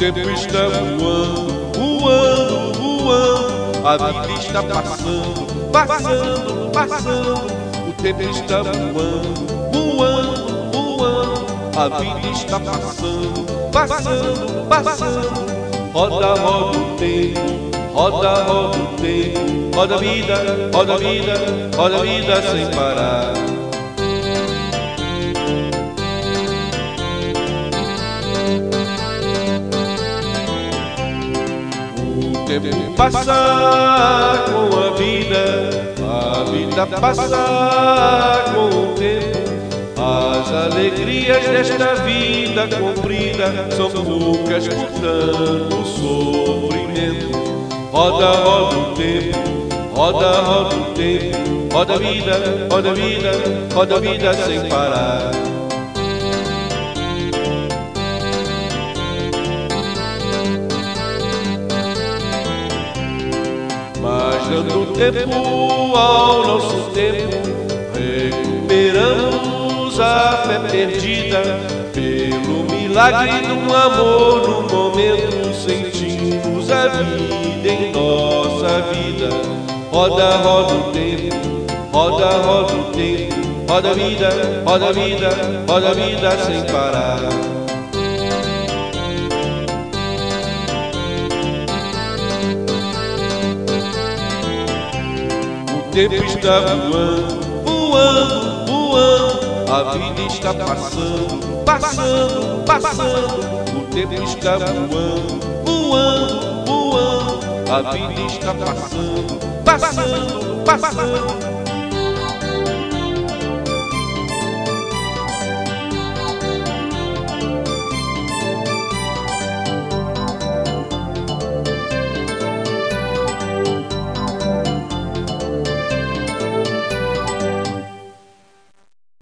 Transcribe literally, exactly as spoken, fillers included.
tempo está voando, voando, voando. A vida está passando, passando, passando. O tempo está voando, voando, voando. A vida está passando, passando, passando. Roda, roda o tempo, roda, roda o tempo. Roda a vida, roda a vida, roda a vida sem parar. O tempo passa com a vida, a vida passa com o tempo. As alegrias desta vida comprida são poucas por tanto sofrimento. Roda, roda o tempo, roda, roda o tempo. Roda a vida, roda a vida, roda a vida sem parar. Mas dando tempo ao nosso tempo, recuperamos a fé perdida. Pelo milagre do amor no momento, sentimos a vida em nossa vida. Roda, roda o tempo, roda, roda o tempo. Roda a vida, roda a vida, roda a vida sem parar. O tempo está voando, voando, voando. A vida está passando, passando, passando. O tempo está voando, voando, voando. A vida está passando, passando, passando.